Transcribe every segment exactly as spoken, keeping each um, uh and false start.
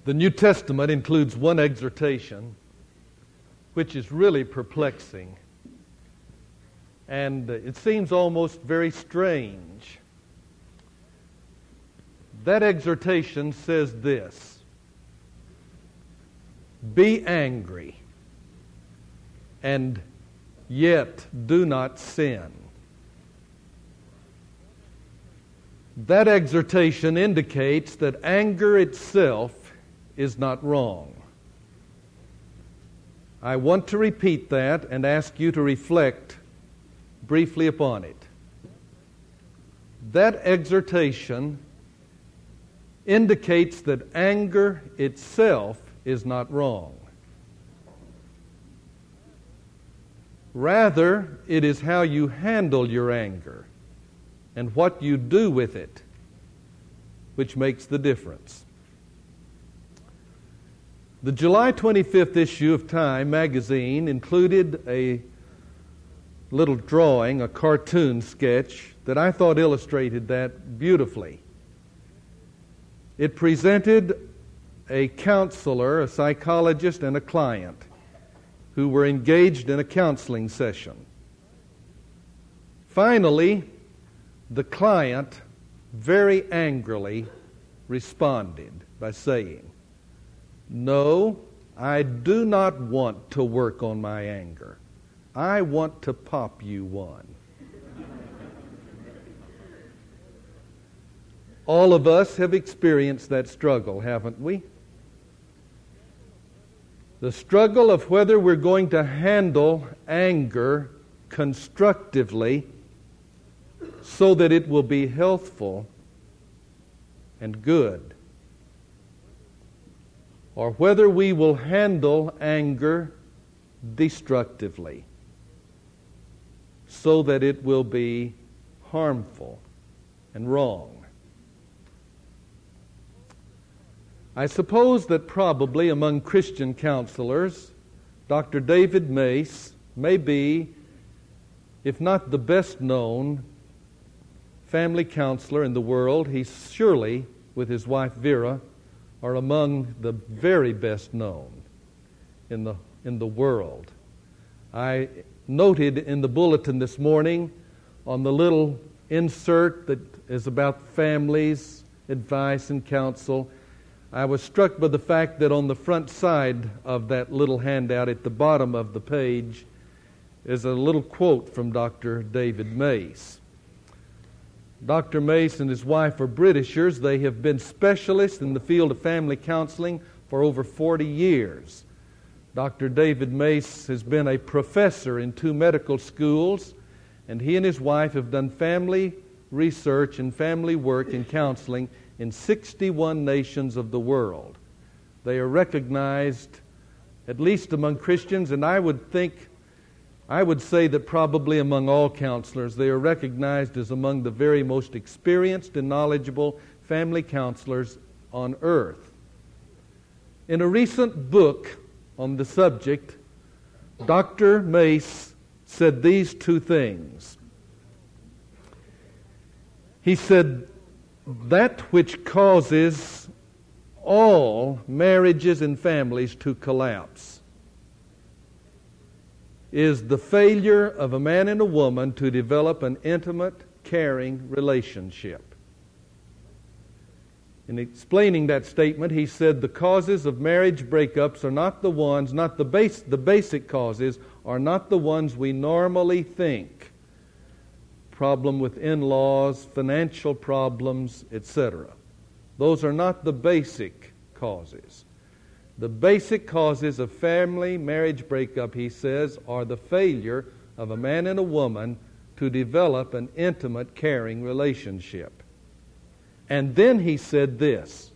The New Testament includes one exhortation which is really perplexing, and it seems almost very strange. That exhortation says this: be angry, and yet do not sin. That exhortation indicates that anger itself is not wrong. I want to repeat that and ask you to reflect briefly upon it. That exhortation indicates that anger itself is not wrong. Rather, it is how you handle your anger and what you do with it which makes the difference. The July twenty-fifth issue of Time magazine included a little drawing, a cartoon sketch, that I thought illustrated that beautifully. It presented a counselor, a psychologist, and a client who were engaged in a counseling session. Finally, the client very angrily responded by saying, "No, I do not want to work on my anger. I want to pop you one." All of us have experienced that struggle, haven't we? The struggle of whether we're going to handle anger constructively so that it will be healthful and good, or whether we will handle anger destructively so that it will be harmful and wrong. I suppose that probably among Christian counselors, Doctor David Mace may be, if not the best known family counselor in the world, he surely, with his wife Vera, are among the very best known in the in the world. I noted in the bulletin this morning on the little insert that is about families, advice, and counsel, I was struck by the fact that on the front side of that little handout at the bottom of the page is a little quote from Doctor David Mace. Doctor Mace and his wife are Britishers. They have been specialists in the field of family counseling for over forty years. Doctor David Mace has been a professor in two medical schools, and he and his wife have done family research and family work in counseling in sixty-one nations of the world. They are recognized, at least among Christians, and I would think, I would say that probably among all counselors, they are recognized as among the very most experienced and knowledgeable family counselors on earth. In a recent book on the subject, Doctor Mace said these two things. He said, that which causes all marriages and families to collapse is the failure of a man and a woman to develop an intimate, caring relationship. In explaining that statement, he said the causes of marriage breakups are not the ones, not the base, the basic causes are not the ones we normally think. Problem with in-laws, financial problems, et cetera. Those are not the basic causes. The basic causes of family marriage breakup, he says, are the failure of a man and a woman to develop an intimate, caring relationship. And then he said this: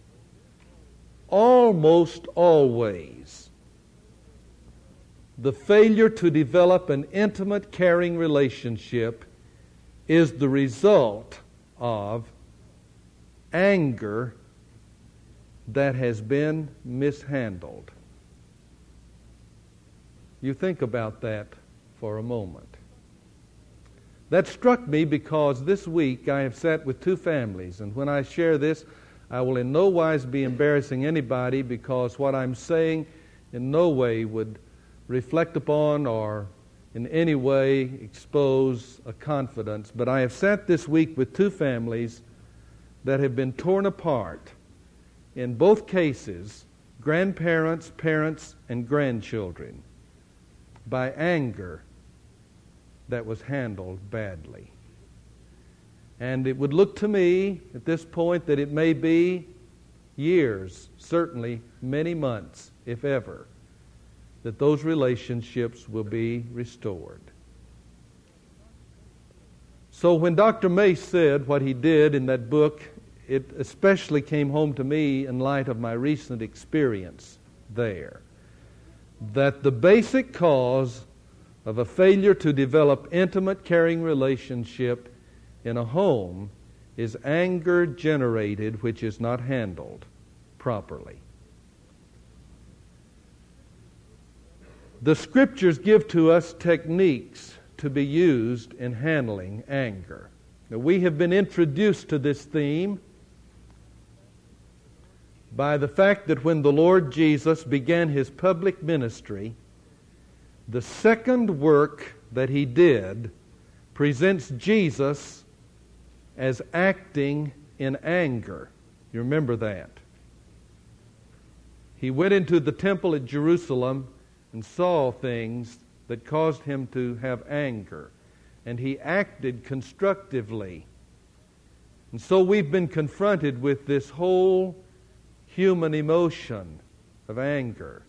almost always, the failure to develop an intimate, caring relationship is the result of anger that has been mishandled. You think about that for a moment. That struck me because this week I have sat with two families, and when I share this, I will in no wise be embarrassing anybody, because what I'm saying in no way would reflect upon or in any way expose a confidence. But I have sat this week with two families that have been torn apart. In both cases, grandparents, parents, and grandchildren, by anger that was handled badly. And it would look to me at this point that it may be years, certainly many months, if ever, that those relationships will be restored. So when Doctor Mace said what he did in that book, it especially came home to me in light of my recent experience there, that the basic cause of a failure to develop intimate, caring relationship in a home is anger generated which is not handled properly. The Scriptures give to us techniques to be used in handling anger. Now, we have been introduced to this theme by the fact that when the Lord Jesus began His public ministry, the second work that He did presents Jesus as acting in anger. You remember that? He went into the temple at Jerusalem and saw things that caused Him to have anger, and He acted constructively. And so we've been confronted with this whole human emotion of anger.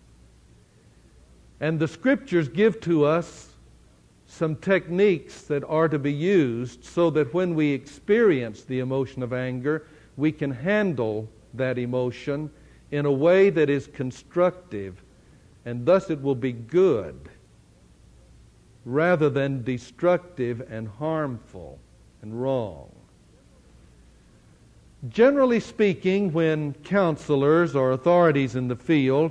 And the Scriptures give to us some techniques that are to be used so that when we experience the emotion of anger, we can handle that emotion in a way that is constructive, and thus it will be good rather than destructive and harmful and wrong. Generally speaking, when counselors or authorities in the field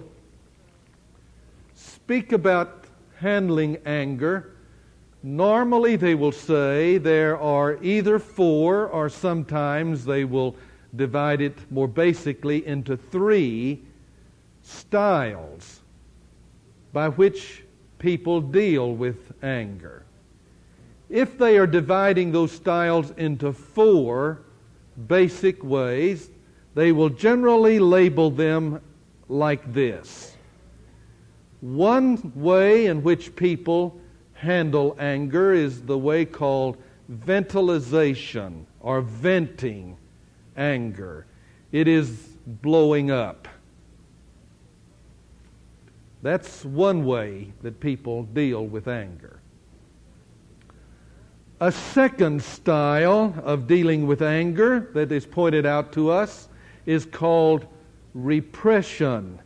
speak about handling anger, normally they will say there are either four, or sometimes they will divide it more basically into three styles by which people deal with anger. If they are dividing those styles into four basic ways, they will generally label them like this. One way in which people handle anger is the way called ventilization, or venting anger. It is blowing up. That's one way that people deal with anger. A second style of dealing with anger that is pointed out to us is called repression.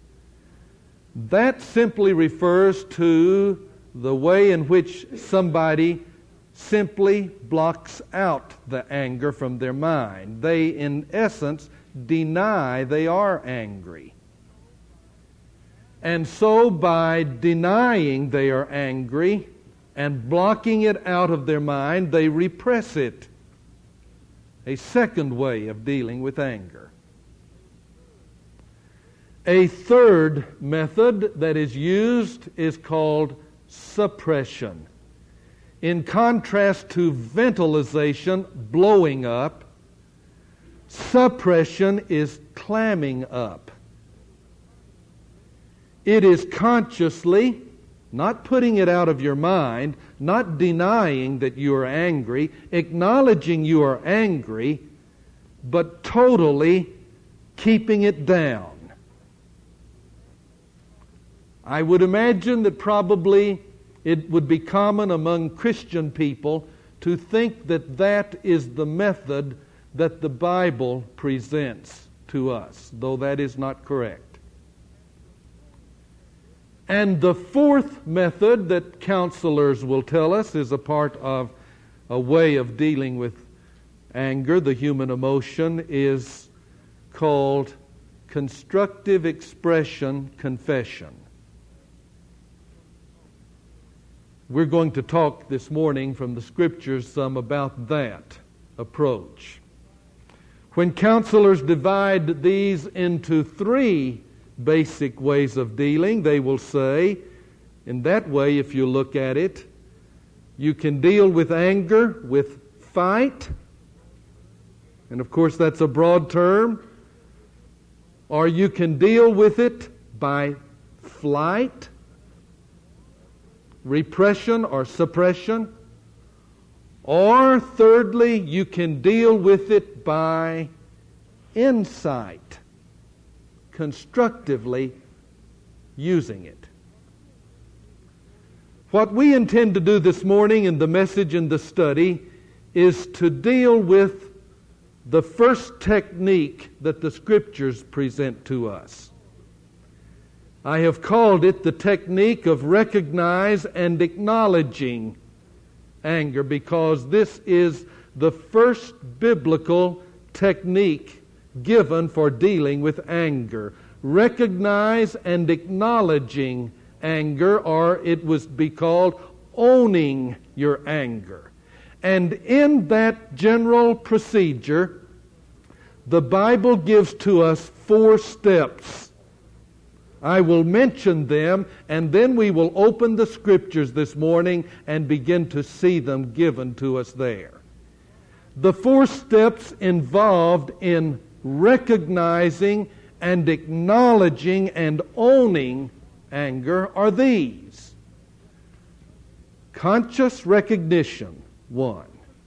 That simply refers to the way in which somebody simply blocks out the anger from their mind. They, in essence, deny they are angry. And so by denying they are angry and blocking it out of their mind, they repress it. A second way of dealing with anger. A third method that is used is called suppression. In contrast to ventilization, blowing up, suppression is clamming up. It is consciously, not putting it out of your mind, not denying that you are angry, acknowledging you are angry, but totally keeping it down. I would imagine that probably it would be common among Christian people to think that that is the method that the Bible presents to us, though that is not correct. And the fourth method that counselors will tell us is a part of a way of dealing with anger, the human emotion, is called constructive expression confession. We're going to talk this morning from the Scriptures some about that approach. When counselors divide these into three basic ways of dealing, they will say, in that way, if you look at it, you can deal with anger with fight, and of course that's a broad term, or you can deal with it by flight, repression or suppression, or thirdly, you can deal with it by insight, constructively using it. What we intend to do this morning in the message and the study is to deal with the first technique that the Scriptures present to us. I have called it the technique of recognize and acknowledging anger, because this is the first biblical technique given for dealing with anger. Recognize and acknowledging anger, or it would be called owning your anger. And in that general procedure, the Bible gives to us four steps. I will mention them, and then we will open the Scriptures this morning and begin to see them given to us there. The four steps involved in recognizing and acknowledging and owning anger are these. Conscious recognition, one.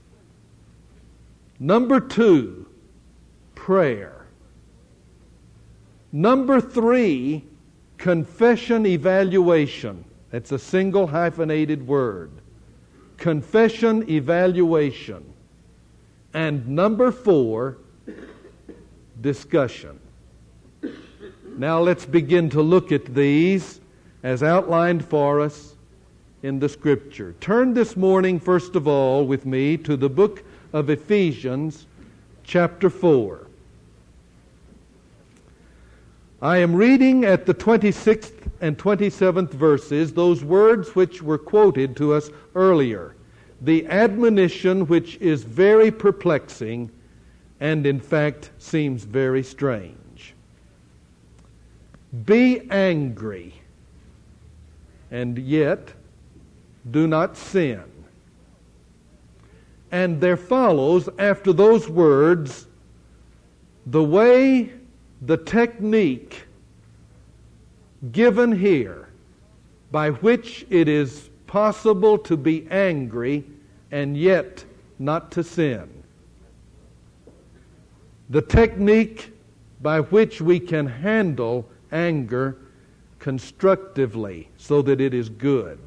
Number two, prayer. Number three, confession evaluation. That's a single hyphenated word. Confession evaluation. And number four, discussion. Now let's begin to look at these as outlined for us in the Scripture. Turn this morning, first of all, with me to the book of Ephesians, chapter four. I am reading at the twenty-sixth and twenty-seventh verses those words which were quoted to us earlier. The admonition which is very perplexing and in fact seems very strange. Be angry, and yet do not sin. And there follows, after those words, the way, the technique given here by which it is possible to be angry and yet not to sin. The technique by which we can handle anger constructively so that it is good.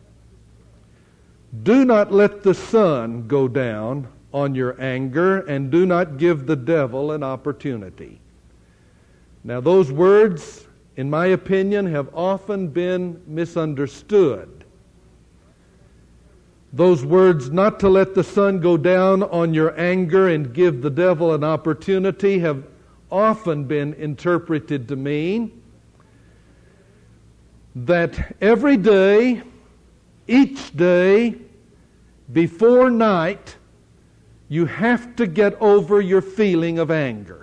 Do not let the sun go down on your anger, and do not give the devil an opportunity. Now, those words, in my opinion, have often been misunderstood. Those words, not to let the sun go down on your anger and give the devil an opportunity, have often been interpreted to mean that every day, each day, before night, you have to get over your feeling of anger.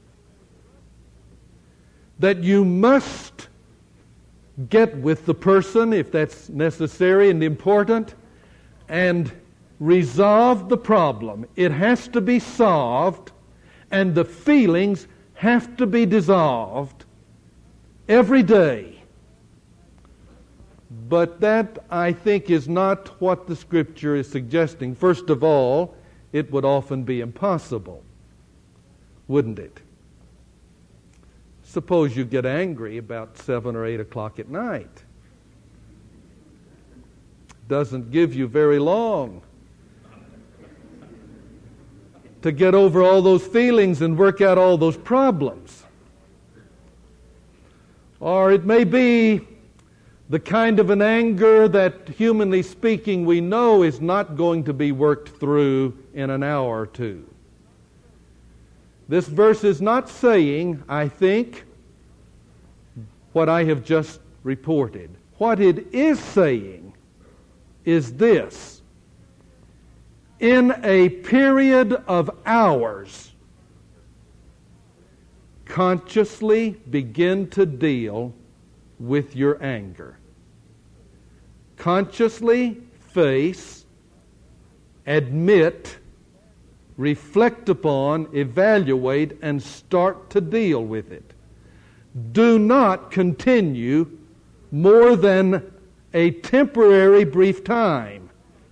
That you must get with the person, if that's necessary and important, and resolve the problem. It has to be solved, and the feelings have to be dissolved every day. But that, I think, is not what the Scripture is suggesting. First of all, it would often be impossible, wouldn't it? Suppose you get angry about seven or eight o'clock at night. Doesn't give you very long to get over all those feelings and work out all those problems. Or it may be the kind of an anger that, humanly speaking, we know is not going to be worked through in an hour or two. This verse is not saying, I think, what I have just reported. What it is saying is this: in a period of hours, consciously begin to deal with your anger. Consciously face, admit, reflect upon, evaluate, and start to deal with it. Do not continue more than a temporary brief time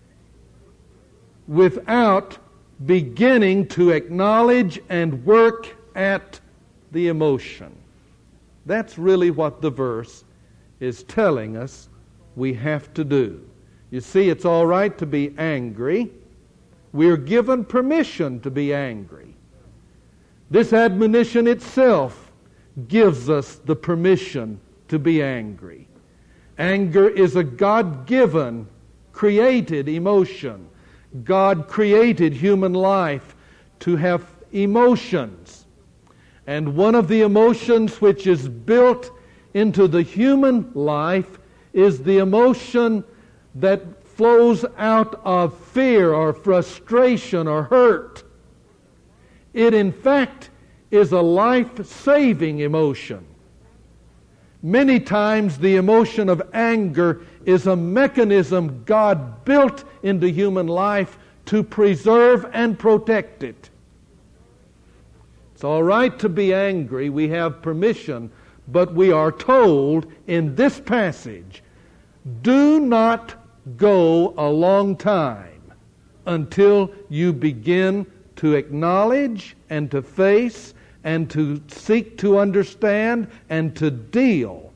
without beginning to acknowledge and work at the emotion. That's really what the verse is telling us we have to do. You see, it's all right to be angry. We're given permission to be angry. This admonition itself gives us the permission to be angry. Anger is a God-given, created emotion. God created human life to have emotions. And one of the emotions which is built into the human life is the emotion that flows out of fear or frustration or hurt. It, in fact, is a life-saving emotion. Many times the emotion of anger is a mechanism God built into human life to preserve and protect it. It's all right to be angry. We have permission. But we are told in this passage, do not go a long time until you begin to acknowledge and to face and to seek to understand and to deal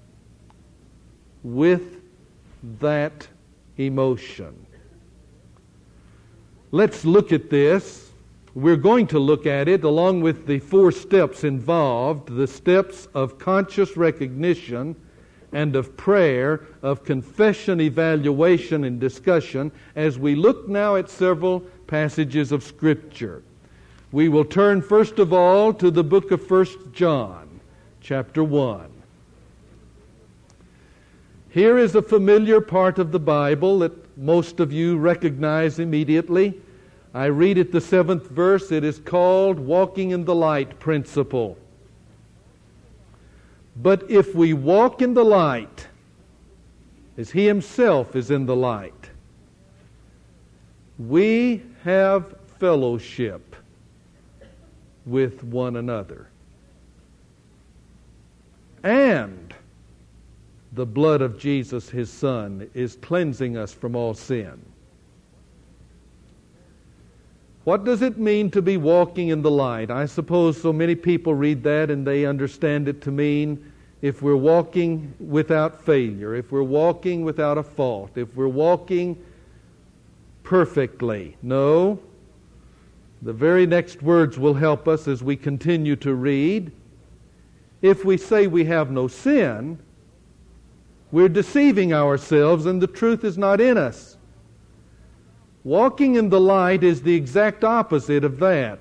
with that emotion. Let's look at this. We're going to look at it along with the four steps involved, the steps of conscious recognition and of prayer, of confession, evaluation, and discussion, as we look now at several passages of Scripture. We will turn first of all to the book of First John, chapter one. Here is a familiar part of the Bible that most of you recognize immediately. I read it, the seventh verse. It is called Walking in the Light Principle. But if we walk in the light, as He Himself is in the light, we have fellowship with one another. And the blood of Jesus, His Son, is cleansing us from all sin. What does it mean to be walking in the light? I suppose so many people read that and they understand it to mean if we're walking without failure, if we're walking without a fault, if we're walking perfectly. No. The very next words will help us as we continue to read. If we say we have no sin, we're deceiving ourselves and the truth is not in us. Walking in the light is the exact opposite of that.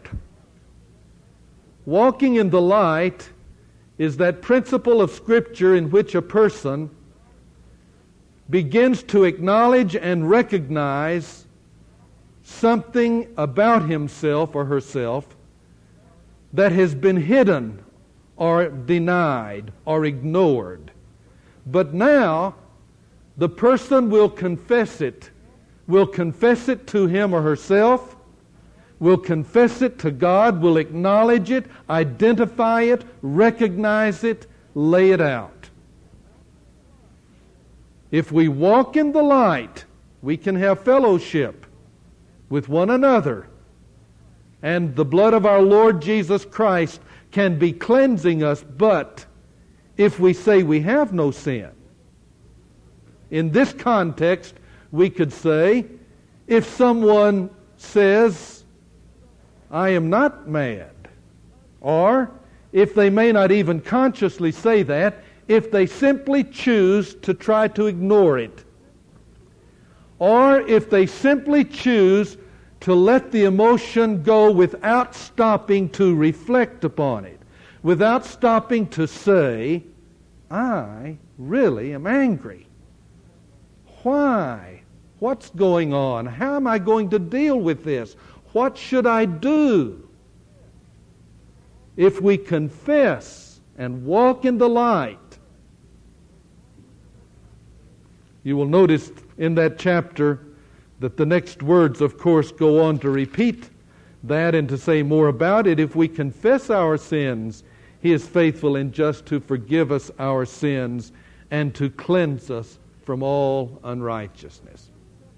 Walking in the light is that principle of Scripture in which a person begins to acknowledge and recognize something about himself or herself that has been hidden or denied or ignored. But now the person will confess it. Will confess it to him or herself, will confess it to God, will acknowledge it, identify it, recognize it, lay it out. If we walk in the light, we can have fellowship with one another, and the blood of our Lord Jesus Christ can be cleansing us. But if we say we have no sin, in this context, we could say, if someone says, I am not mad, or if they may not even consciously say that, if they simply choose to try to ignore it, or if they simply choose to let the emotion go without stopping to reflect upon it, without stopping to say, I really am angry. Why? What's going on? How am I going to deal with this? What should I do? if we confess and walk in the light. You will notice in that chapter that the next words, of course, go on to repeat that and to say more about it. If we confess our sins, He is faithful and just to forgive us our sins and to cleanse us from all unrighteousness.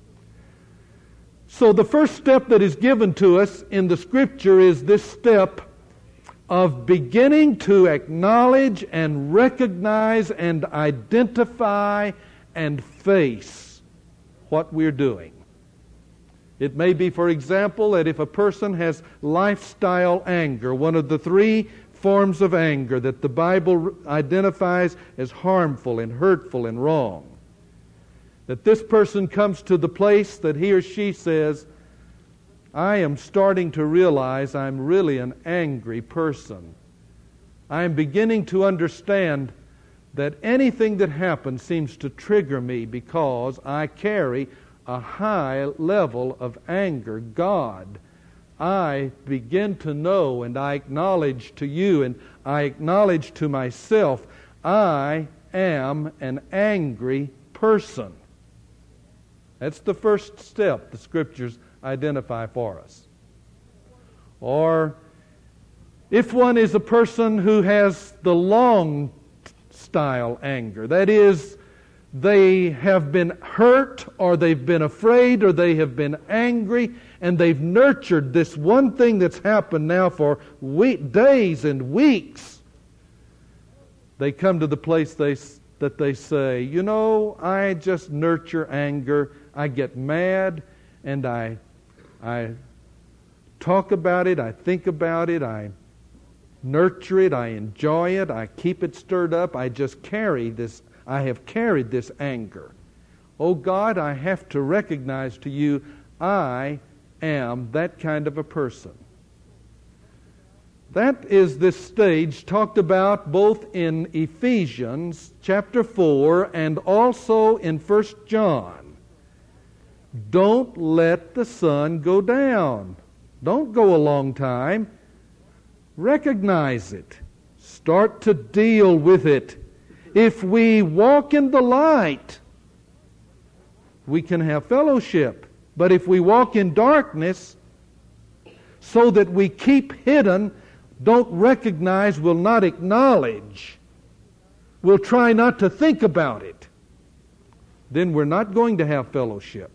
So the first step that is given to us in the Scripture is this step of beginning to acknowledge and recognize and identify and face what we're doing. It may be, for example, that if a person has lifestyle anger, one of the three forms of anger that the Bible identifies as harmful and hurtful and wrong, that this person comes to the place that he or she says, I am starting to realize I'm really an angry person. I am beginning to understand that anything that happens seems to trigger me because I carry a high level of anger. God, I begin to know and I acknowledge to you and I acknowledge to myself, I am an angry person. That's the first step the Scriptures identify for us. Or if one is a person who has the long style anger, that is, they have been hurt or they've been afraid or they have been angry and they've nurtured this one thing that's happened now for week, days and weeks, they come to the place they, that they say, you know, I just nurture anger. I get mad and I, I talk about it, I think about it, I nurture it, I enjoy it, I keep it stirred up, I just carry this, I have carried this anger. Oh God, I have to recognize to you, I am that kind of a person. That is this stage talked about both in Ephesians chapter four and also in First John. Don't let the sun go down. Don't go a long time. Recognize it. Start to deal with it. If we walk in the light, we can have fellowship. But if we walk in darkness, so that we keep hidden, don't recognize, will not acknowledge, will try not to think about it, then we're not going to have fellowship.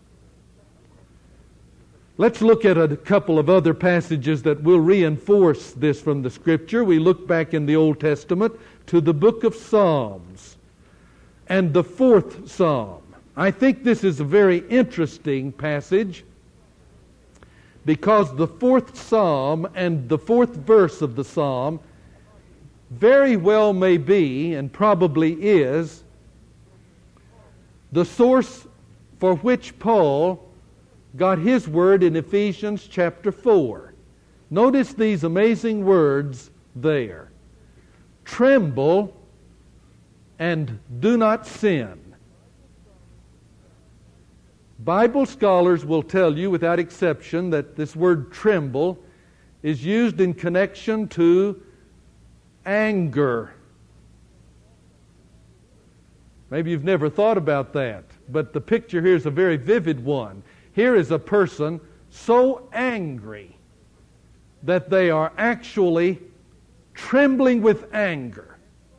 Let's look at a couple of other passages that will reinforce this from the Scripture. We look back in the Old Testament to the book of Psalms and the fourth Psalm. I think this is a very interesting passage because the fourth Psalm and the fourth verse of the Psalm very well may be, and probably is, the source for which Paul got his word in Ephesians chapter four. Notice these amazing words there. Tremble and do not sin. Bible scholars will tell you without exception that this word tremble is used in connection to anger. Maybe you've never thought about that, but the picture here is a very vivid one. Here is a person so angry that they are actually trembling with anger.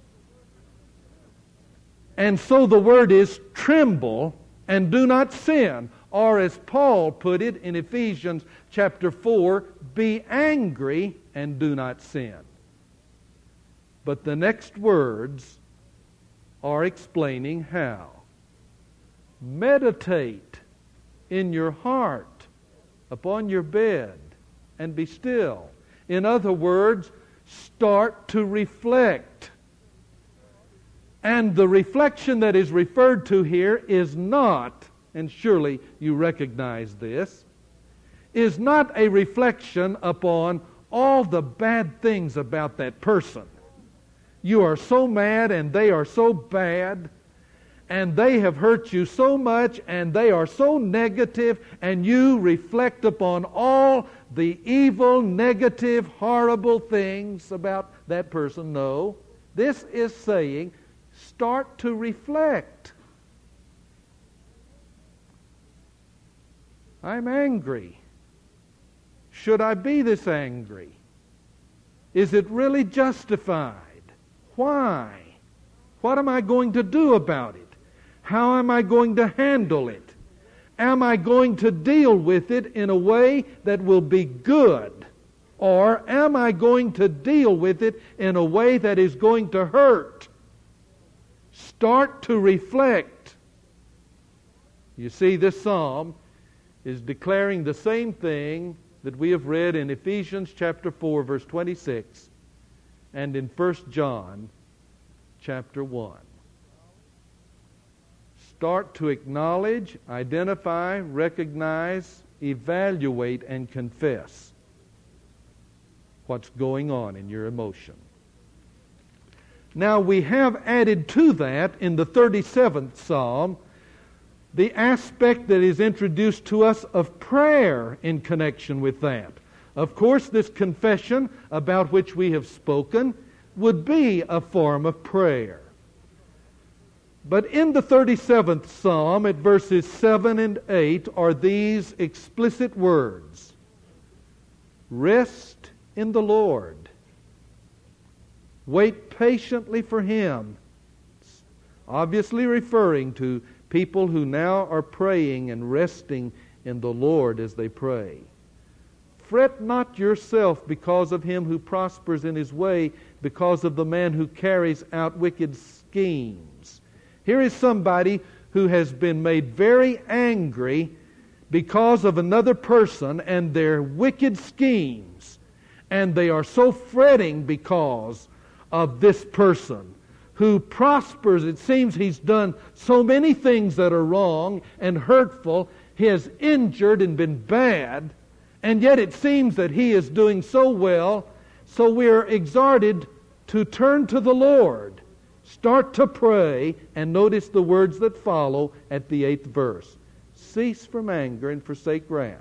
And so the word is tremble and do not sin. Or as Paul put it in Ephesians chapter four, be angry and do not sin. But the next words are explaining how. Meditate in your heart upon your bed and be still. In other words, start to reflect. And the reflection that is referred to here is not, and surely you recognize this, is not a reflection upon all the bad things about that person. You are so mad and they are so bad and they have hurt you so much, and they are so negative, and you reflect upon all the evil, negative, horrible things about that person. No. This is saying, start to reflect. I'm angry. Should I be this angry? Is it really justified? Why? What am I going to do about it? How am I going to handle it? Am I going to deal with it in a way that will be good? Or am I going to deal with it in a way that is going to hurt? Start to reflect. You see, this psalm is declaring the same thing that we have read in Ephesians chapter four, verse twenty-six, and in First John chapter one. Start to acknowledge, identify, recognize, evaluate, and confess what's going on in your emotion. Now we have added to that in the thirty-seventh Psalm the aspect that is introduced to us of prayer in connection with that. Of course, this confession about which we have spoken would be a form of prayer. But in the thirty-seventh Psalm, at verses seven and eight, are these explicit words: rest in the Lord. Wait patiently for Him. It's obviously referring to people who now are praying and resting in the Lord as they pray. Fret not yourself because of him who prospers in his way, because of the man who carries out wicked schemes. Here is somebody who has been made very angry because of another person and their wicked schemes. And they are so fretting because of this person who prospers. It seems he's done so many things that are wrong and hurtful. He has injured and been bad. And yet it seems that he is doing so well. So we are exhorted to turn to the Lord. Start to pray, and notice the words that follow at the eighth verse. Cease from anger and forsake wrath.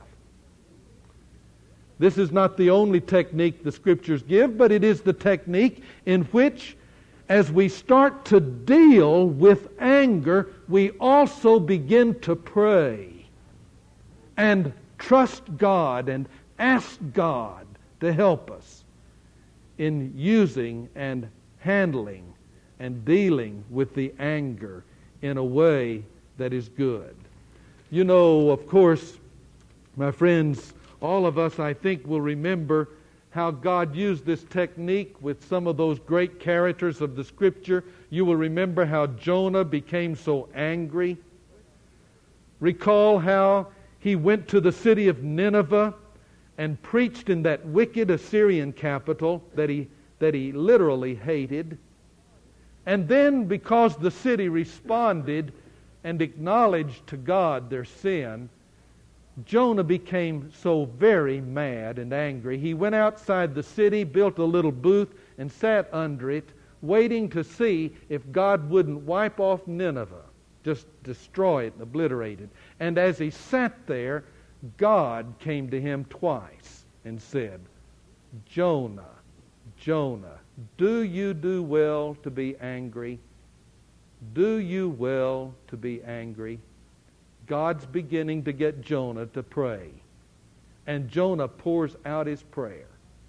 This is not the only technique the Scriptures give, but it is the technique in which, as we start to deal with anger, we also begin to pray and trust God and ask God to help us in using and handling and dealing with the anger in a way that is good. You know, of course, my friends, all of us, I think, will remember how God used this technique with some of those great characters of the Scripture. You will remember how Jonah became so angry. Recall how he went to the city of Nineveh and preached in that wicked Assyrian capital that he, that he literally hated. And then, because the city responded and acknowledged to God their sin, Jonah became so very mad and angry. He went outside the city, built a little booth, and sat under it, waiting to see if God wouldn't wipe off Nineveh, just destroy it and obliterate it. And as he sat there, God came to him twice and said, Jonah, Jonah, do you do well to be angry? Do you well to be angry? God's beginning to get Jonah to pray. And Jonah pours out his prayer.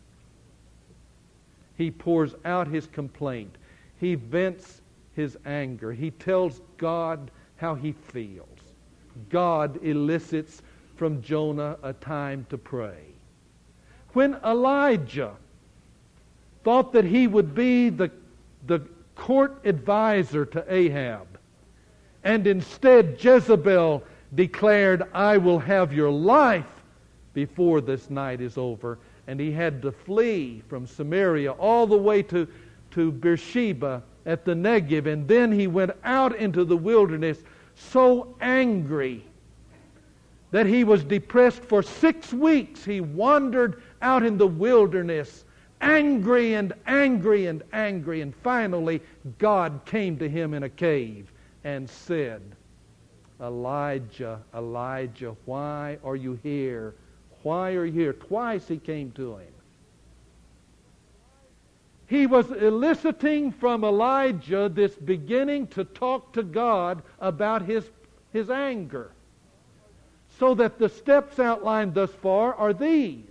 He pours out his complaint. He vents his anger. He tells God how he feels. God elicits from Jonah a time to pray. When Elijah thought that he would be the, the court advisor to Ahab, and instead Jezebel declared, I will have your life before this night is over. And he had to flee from Samaria all the way to, to Beersheba at the Negev. And then he went out into the wilderness so angry that he was depressed for six weeks. He wandered out in the wilderness angry and angry and angry. And finally God came to him in a cave and said, Elijah, Elijah, why are you here? Why are you here? Twice he came to him. He was eliciting from Elijah this beginning to talk to God about his, his anger. So that the steps outlined thus far are these.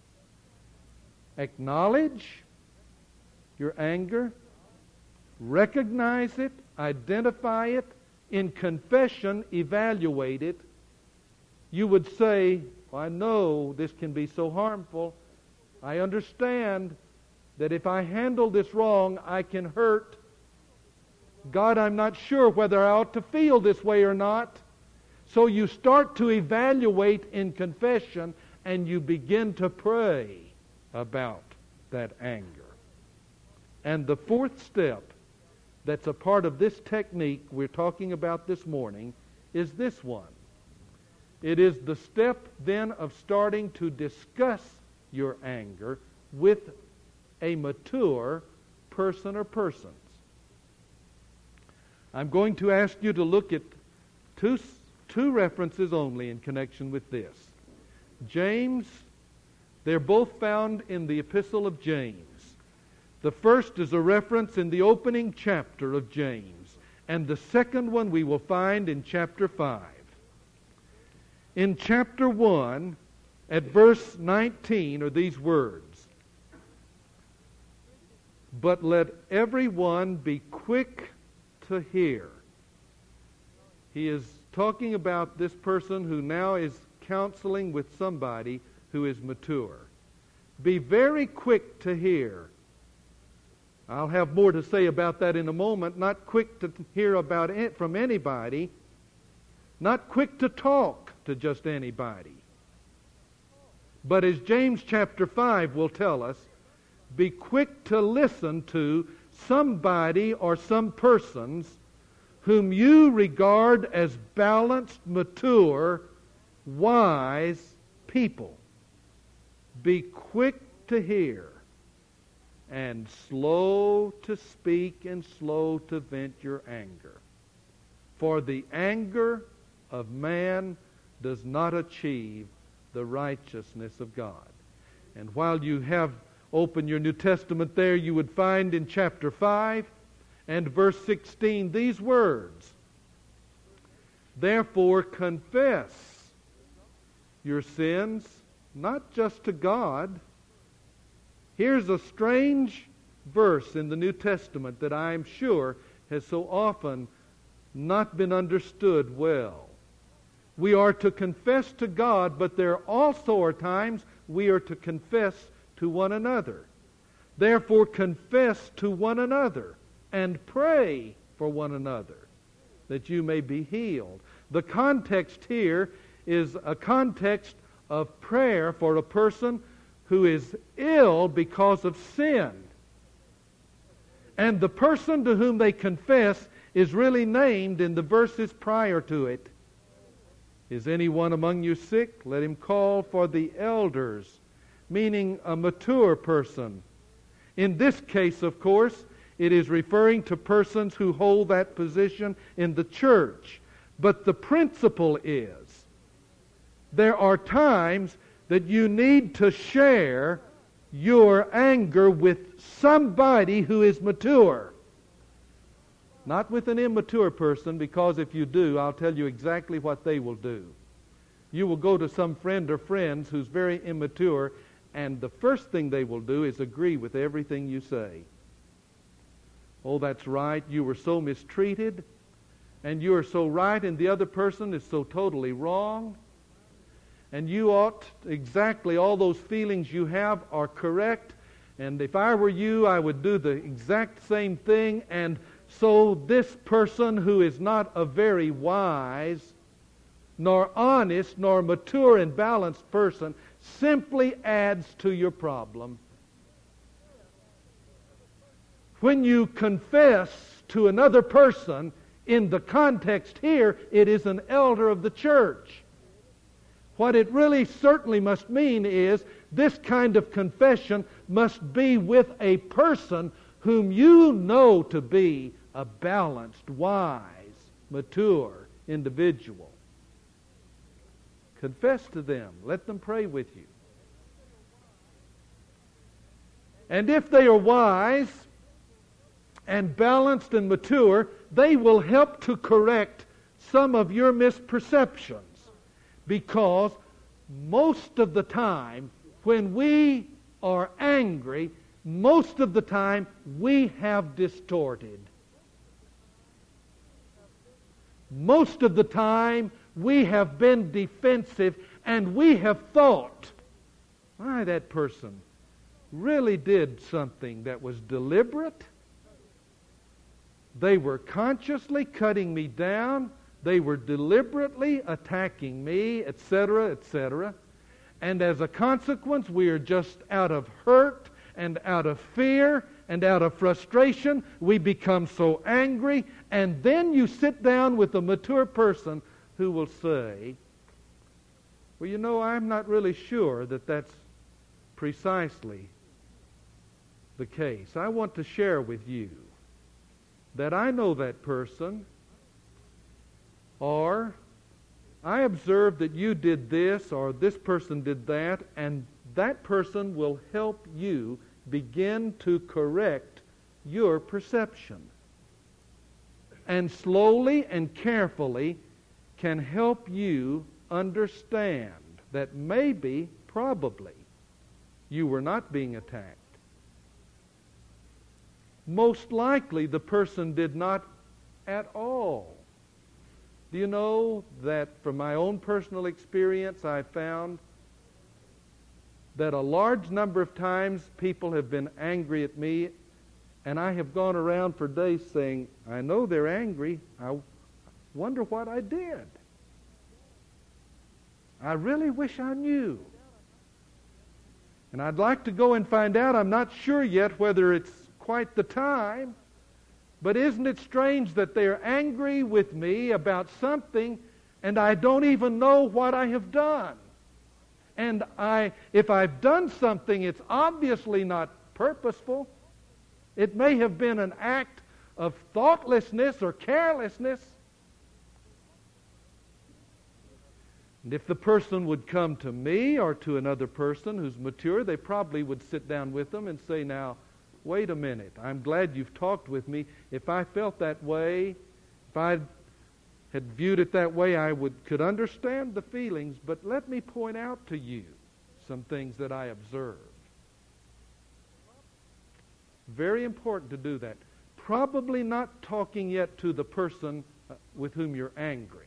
Acknowledge your anger. Recognize it. Identify it. In confession, evaluate it. You would say, well, I know this can be so harmful. I understand that if I handle this wrong, I can hurt. God, I'm not sure whether I ought to feel this way or not. So you start to evaluate in confession, and you begin to pray about that anger. And the fourth step that's a part of this technique we're talking about this morning is this one. It is the step then of starting to discuss your anger with a mature person or persons. I'm going to ask you to look at two, two references only in connection with this. James, they're both found in the Epistle of James. The first is a reference in the opening chapter of James, and the second one we will find in chapter five. In chapter one, at verse nineteen, are these words, "But let everyone be quick to hear." He is talking about this person who now is counseling with somebody who is mature. Be very quick to hear. I'll have more to say about that in a moment. Not quick to hear about it from anybody. Not quick to talk to just anybody. But as James chapter five will tell us, be quick to listen to somebody or some persons whom you regard as balanced, mature, wise people. Be quick to hear and slow to speak and slow to vent your anger. For the anger of man does not achieve the righteousness of God. And while you have open your New Testament there, you would find in chapter five and verse sixteen these words. Therefore confess your sins, not just to God. Here's a strange verse in the New Testament that I'm sure has so often not been understood well. We are to confess to God, but there also are times we are to confess to one another. Therefore confess to one another and pray for one another that you may be healed. The context here is a context of prayer for a person who is ill because of sin. And the person to whom they confess is really named in the verses prior to it. Is anyone among you sick? Let him call for the elders, meaning a mature person. In this case, of course, it is referring to persons who hold that position in the church. But the principle is, there are times that you need to share your anger with somebody who is mature. Not with an immature person, because if you do, I'll tell you exactly what they will do. You will go to some friend or friends who's very immature, and the first thing they will do is agree with everything you say. Oh, that's right, you were so mistreated, and you are so right, and the other person is so totally wrong. And you ought, exactly all those feelings you have are correct. And if I were you, I would do the exact same thing. And so this person who is not a very wise, nor honest, nor mature and balanced person simply adds to your problem. When you confess to another person, in the context here, it is an elder of the church. What it really certainly must mean is this kind of confession must be with a person whom you know to be a balanced, wise, mature individual. Confess to them. Let them pray with you. And if they are wise and balanced and mature, they will help to correct some of your misperceptions. Because most of the time, when we are angry, most of the time we have distorted. Most of the time we have been defensive and we have thought, why, that person really did something that was deliberate. They were consciously cutting me down. They were deliberately attacking me, et cetera, et cetera. And as a consequence, we are just out of hurt and out of fear and out of frustration. We become so angry. And then you sit down with a mature person who will say, well, you know, I'm not really sure that that's precisely the case. I want to share with you that I know that person, or I observed that you did this, or this person did that, and that person will help you begin to correct your perception. And slowly and carefully can help you understand that maybe, probably, you were not being attacked. Most likely the person did not at all. Do you know that from my own personal experience I found that a large number of times people have been angry at me, and I have gone around for days saying, I know they're angry. I wonder what I did. I really wish I knew. And I'd like to go and find out. I'm not sure yet whether it's quite the time. But isn't it strange that they're angry with me about something and I don't even know what I have done? And I, if I've done something, it's obviously not purposeful. It may have been an act of thoughtlessness or carelessness. And if the person would come to me or to another person who's mature, they probably would sit down with them and say, now, wait a minute, I'm glad you've talked with me. If I felt that way, if I had viewed it that way, I would could understand the feelings, but let me point out to you some things that I observed. Very important to do that. Probably not talking yet to the person with whom you're angry.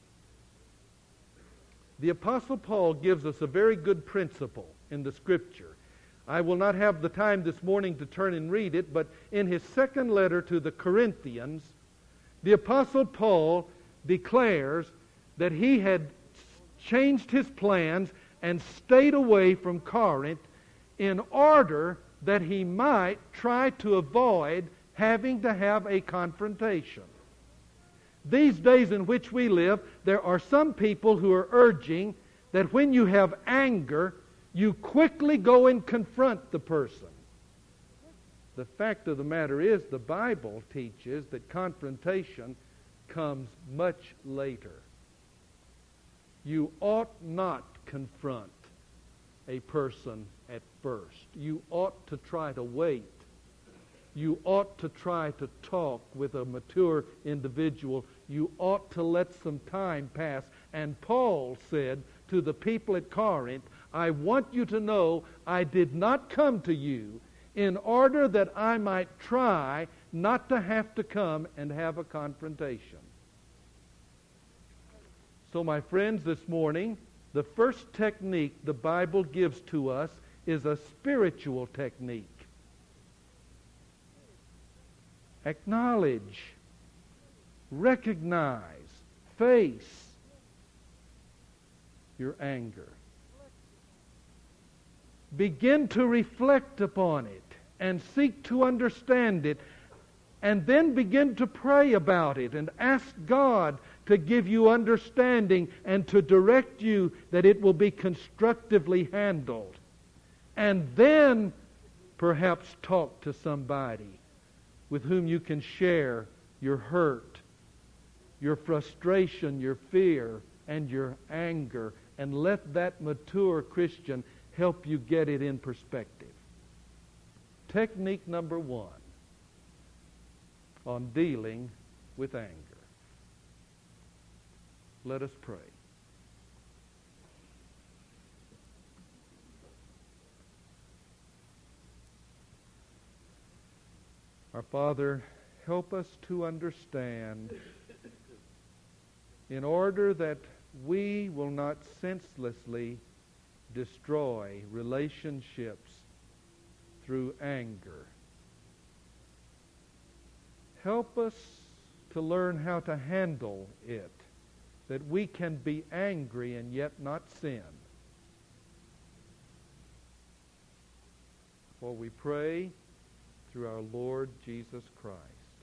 The Apostle Paul gives us a very good principle in the Scripture. I will not have the time this morning to turn and read it, but in his second letter to the Corinthians, the Apostle Paul declares that he had changed his plans and stayed away from Corinth in order that he might try to avoid having to have a confrontation. These days in which we live, there are some people who are urging that when you have anger, you quickly go and confront the person. The fact of the matter is, the Bible teaches that confrontation comes much later. You ought not confront a person at first. You ought to try to wait. You ought to try to talk with a mature individual. You ought to let some time pass. And Paul said to the people at Corinth, I want you to know I did not come to you in order that I might try not to have to come and have a confrontation. So, my friends, this morning, the first technique the Bible gives to us is a spiritual technique. Acknowledge, recognize, face your anger. Begin to reflect upon it and seek to understand it, and then begin to pray about it and ask God to give you understanding and to direct you that it will be constructively handled. And then perhaps talk to somebody with whom you can share your hurt your frustration, your fear, and your anger, and let that mature Christian help you get it in perspective. Technique number one on dealing with anger. Let us pray. Our Father, help us to understand, in order that we will not senselessly destroy relationships through anger. Help us to learn how to handle it, that we can be angry and yet not sin. For we pray through our Lord Jesus Christ.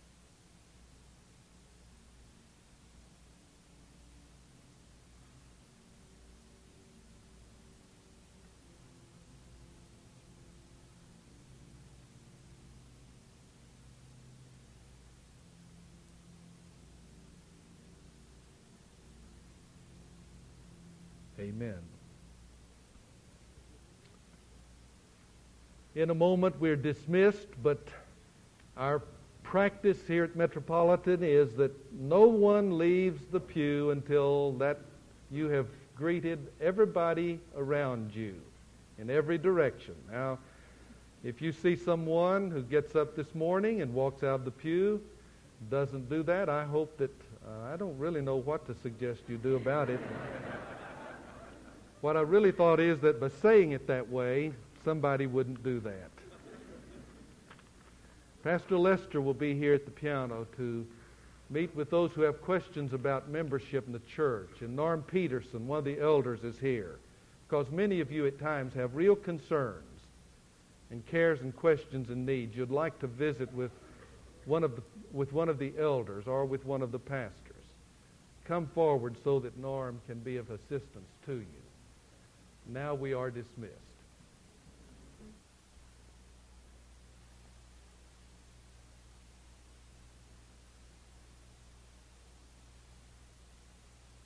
Amen. In a moment we're dismissed, but our practice here at Metropolitan is that no one leaves the pew until that you have greeted everybody around you in every direction. Now, if you see someone who gets up this morning and walks out of the pew, doesn't do that, I hope that, uh, I don't really know what to suggest you do about it. What I really thought is that by saying it that way, somebody wouldn't do that. Pastor Lester will be here at the piano to meet with those who have questions about membership in the church. And Norm Peterson, one of the elders, is here, because many of you at times have real concerns and cares and questions and needs. You'd like to visit with one of the, with one of the elders or with one of the pastors. Come forward so that Norm can be of assistance to you. Now we are dismissed.